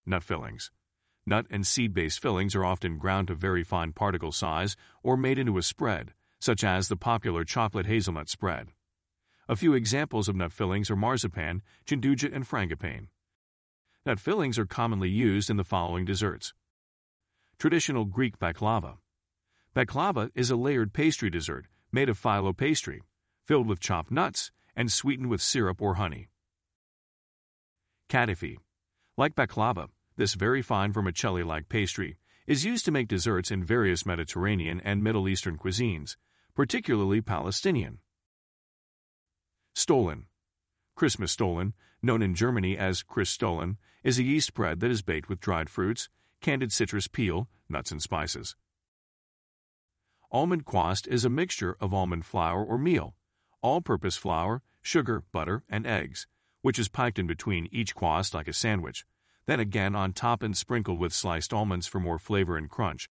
Nut fillings. Nut and seed-based fillings are often ground to very fine particle size or made into a spread, such as the popular chocolate hazelnut spread. A few examples of nut fillings are marzipan, gianduja, and frangipane. Nut fillings are commonly used in the following desserts. Traditional Greek baklava. Baklava is a layered pastry dessert made of phyllo pastry, filled with chopped nuts and sweetened with syrup or honey. Kadifi. Like baklava, this very fine vermicelli-like pastry is used to make desserts in various Mediterranean and Middle Eastern cuisines, particularly Palestinian. Stollen. Christmas stollen, known in Germany as Christstollen, is a yeast bread that is baked with dried fruits, candied citrus peel, nuts, and spices. Almond quast is a mixture of almond flour or meal, all-purpose flour, sugar, butter, and eggs, which is piped in between each quast like a sandwich, then again on top and sprinkled with sliced almonds for more flavor and crunch.